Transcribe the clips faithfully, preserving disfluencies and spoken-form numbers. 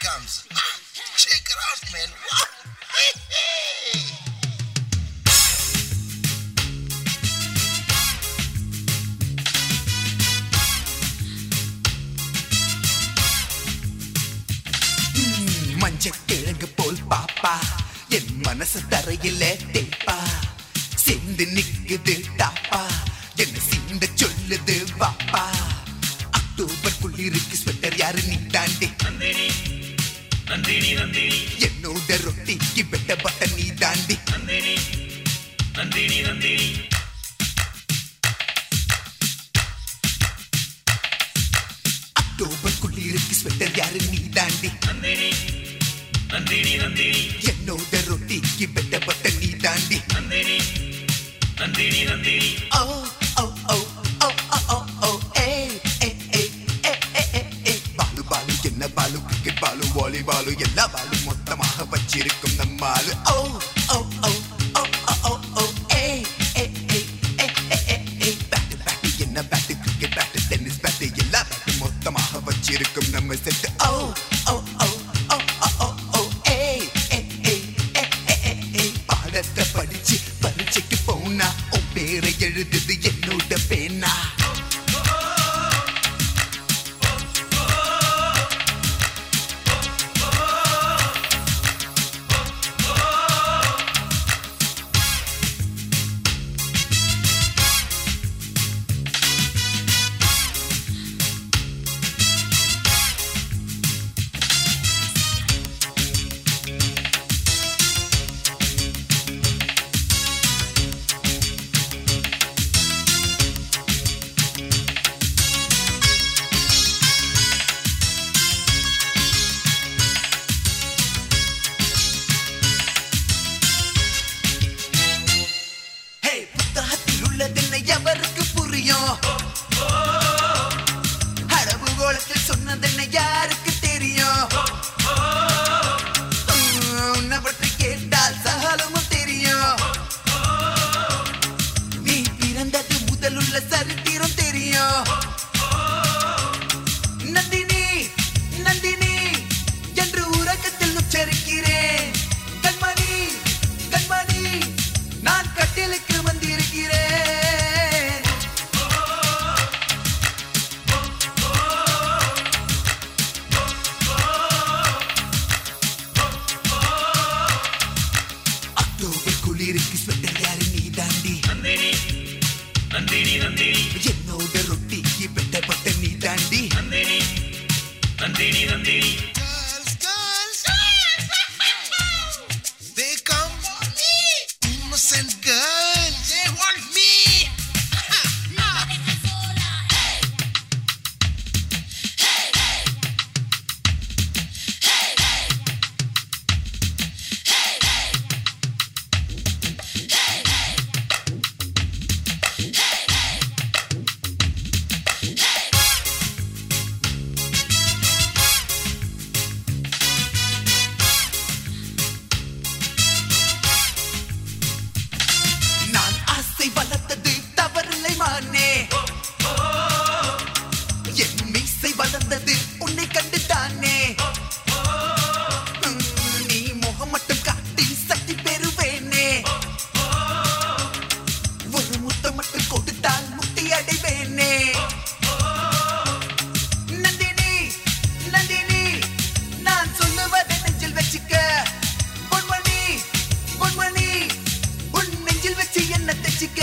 comes. Check it out, man. Wow. மஞ்சக்கிழங்கு போல் பாப்பா என் மனசு தரையில தேப்பா சிந்து நிக்குது டாப்பா என்ன சிந்த சொல்லுது பாப்பா அக்டோபர் குளிருக்கு ஸ்வெட்டர் யாரு நீ தாண்டி என்னோட ரொட்டிக்கு பெட்ட பட்ட நீ தாண்டி அக்டோபர் குளிருக்கு ஸ்வெட்டர் யாரு நீ தாண்டி என்னோட ரொட்டிக்கு பெட்ட பட்ட நீ தாண்டி ஓ ஓ ஓ ஓ ஓ ஓ ஏய் ஏய் ஏய் பாலு பாலு என்ன பாலு கிரிக்கெட் பாலு வாலிபாலு எல்லா பாலு மொத்தமாக வச்சிருக்கும் நம்மாலு ஓ ஓ ஓ ஓ ஓ ஓ ஏய் ஏய் ஏய் பேட்டு பேட்டு என்ன bat cricket bat tennis bat எல்லா பேட்டு மொத்தமாக வச்சிருக்கும் நம்ம செட்டு ஓ ஓ ஓ படிச்சு பரீட்சைக்கு போனா உன் பேரை எழுதுது என்னோட பேனா எவருக்கு புரியும் அளவுகோலத்தில் சொன்னதென்ன யாருக்கு தெரியும் உன்னை பற்றி கேட்டால் சகலமும் தெரியும் நீ பிறந்தது முதலுள்ள சரித்திரம் தெரியும் நந்தினி நந்தினி என்று உறக்கத்தில் உச்சரிக்கிறேன் கண்மணி கண்மணி நான் கட்டிலுக்கு வந்திருக்கிறேன் குளிருக்கு ஸ்வெட்டர் யாரு நீ தாண்டி என்னோட ரொட்டிக்கு பெட்ட பட்ட நீ தாண்டி Girls, girls, they come for me. Innocent girls, they want me. வளர்த்தது தவறில்லை மானே என் மீசை வளர்ந்தது உன்னை கண்டு தானே நீ முகம் மட்டும் காட்டி சக்தி பெறுவேனே ஒரு முத்தம் மட்டும் கொடுத்தால் முக்தி அடைவேனே நந்தினி நந்தினி நான் சொல்லுவதை நெஞ்சில் வச்சுக்க பொன்மணி பொன்மணி உன் நெஞ்சில் வச்சு என்ன தச்சுக்க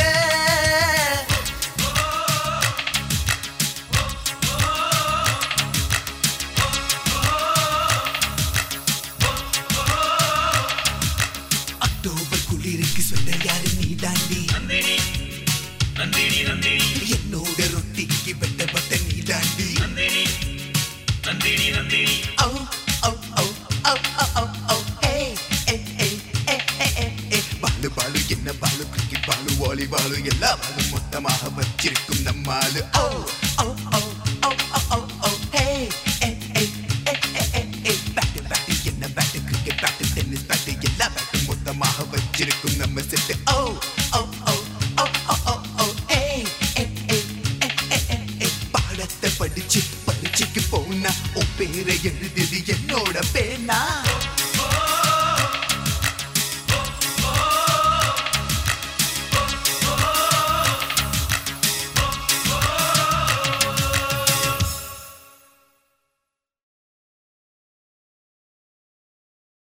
அக்டோபர் குளிருக்கு ஸ்வெட்டர் யாரு நீ தாண்டி என்னோட ரொட்டிக்கு பெட்ட பட்ட நீ தாண்டி ஓ ஓ ஓ ஓ ஓ ஓ ஏய் பாலு பாலு என்ன பாலு கிரிக்கெட் பாலு வாலிபாலு எல்லா பாலும் மொத்தமாக வச்சிருக்கும் நம்மாலு ஓ ஓ ஓ ஓ ஓ ஓ ஏய் பேட்டு பேட்டு என்ன bat cricket bat tennis bat எல்லா பேட்டும் மொத்தமாக வச்சிருக்கும் நம்ம செட்டு ஓ ஓ ஓ ஓ ஓ ஓ ஏய் பாடத்தை படிச்சு பரீட்சைக்கு போன ஒன்னா உன் பேரை எழுதுது என்னோட பேனா